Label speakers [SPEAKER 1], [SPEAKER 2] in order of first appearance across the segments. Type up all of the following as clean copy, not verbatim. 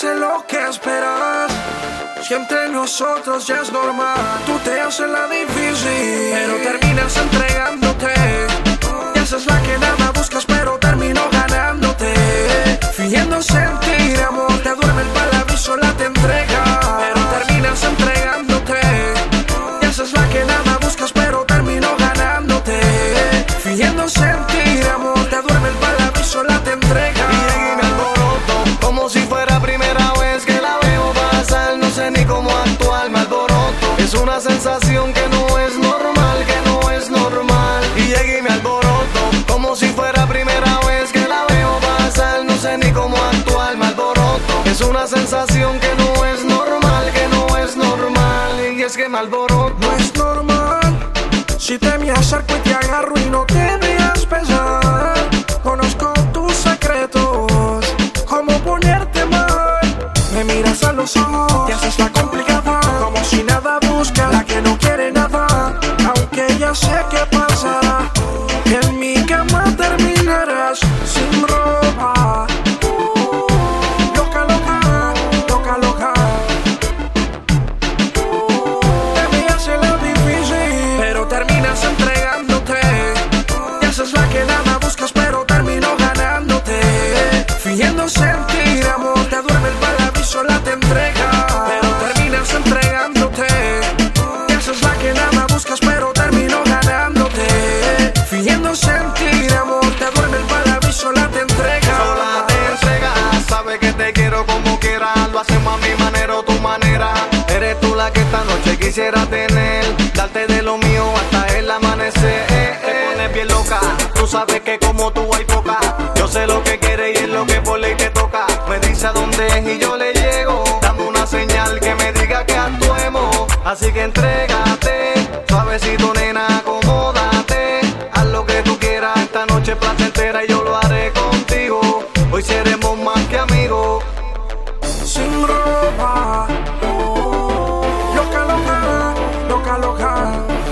[SPEAKER 1] sé lo que esperas. Si entre nosotros ya es normal, tú te haces la difícil, pero terminas entregándote. Y haces la que nada buscas, pero termino ganándote. Fingiendo sentir amor, te duerme el palabra y sola te entrega, pero terminas entregándote. Y haces la que nada buscas, pero termino ganándote. Fingiendo sentir amor, te duerme el palabra y sola te entrega.
[SPEAKER 2] Y me alboroto, como si fuera primera vez que la veo pasar. No sé ni cómo actuar, me alboroto. Es una sensación que no es normal, que no es normal. Y llegué y me alboroto, como si fuera primera vez que la veo pasar. No sé ni cómo actuar, me alboroto. Es una sensación que no es normal, que no es normal. Y es que me alboroto.
[SPEAKER 1] No es normal si te me acerco y te agarro y no te dejas pesar. Conozco tus secretos, cómo ponerte mal. Me miras a los ojos, te haces la complicada, como si nada busca, la que no quiere nada. Aunque ya sé qué pasará, que en mi cama terminarás sin ropa. Loca, loca, loca, loca. Te me hace la difícil, pero terminas entregándote. Y haces la que nada buscas, pero termino ganándote. Fingiendo sentir amor, te duerme el palabra y sola te entrega, pero terminas entregándote. Y haces la que nada buscas, pero termino ganándote. Fingiendo sentir amor, te duerme el palabra y sola te entrega.
[SPEAKER 2] Sola te entregas, sabes que te quiero como quiera. Lo hacemos a mi manera o tu manera. Eres tú la que esta noche quisiera tener, darte de lo mío hasta el amanecer. Te pones bien loca, tú sabes que como tú hay poca. Yo sé lo que quieres y es lo que por ley te toca. Me dice a dónde es y yo le llego. Dame una señal que me diga que actuemos. Así que entrégate, suavecito nena, acomódate. Haz lo que tú quieras, esta noche placentera y yo lo haré contigo. Hoy seremos más que amigos.
[SPEAKER 1] Sin ropa, loca, loca, loca, loca.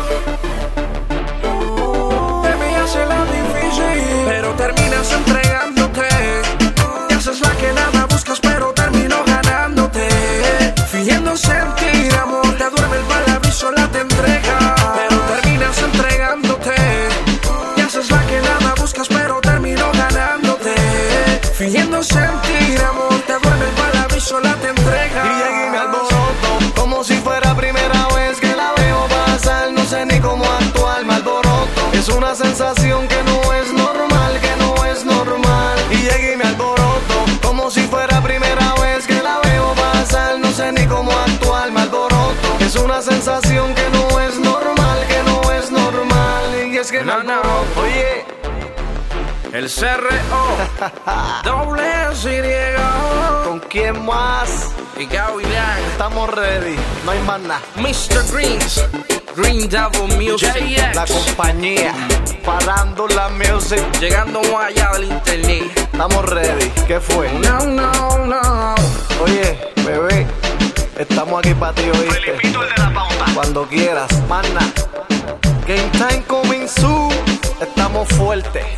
[SPEAKER 1] Te me hace la difícil, pero terminas entregándote. Y haces la que nada buscas, pero termino ganándote. Fingiendo sentir amor, te duerme el palabra y sola te entrega, pero terminas entregándote. Y haces la que nada buscas, pero termino ganándote. Fingiendo sentir amor, te duerme el palabra y sola te entrega.
[SPEAKER 2] Y llegué y me alboroto, como si fuera primera vez que la veo pasar. No sé ni cómo actuar, me alboroto. Es una sensación que no es normal, que no es normal. Y llegué y me alboroto, como si fuera primera vez que la veo pasar. No sé ni cómo actuar, me alboroto. Es una sensación que no es normal, que no es normal. Y es que me alboroto. Oye,
[SPEAKER 1] El CRO, doble S,
[SPEAKER 2] ¿con quién más?
[SPEAKER 1] y Gaby Black,
[SPEAKER 2] Estamos ready, no hay más nada.
[SPEAKER 1] Mr. Greens, Green Devil Music,
[SPEAKER 2] La compañía, parando la music.
[SPEAKER 1] llegando más allá del internet.
[SPEAKER 2] Estamos ready, ¿qué fue?
[SPEAKER 1] No, no, no.
[SPEAKER 2] Oye, bebé, estamos aquí para ti, oíste.
[SPEAKER 3] Felipito, el de la pauta.
[SPEAKER 2] Cuando quieras, mana. Game time coming soon. Estamos fuertes.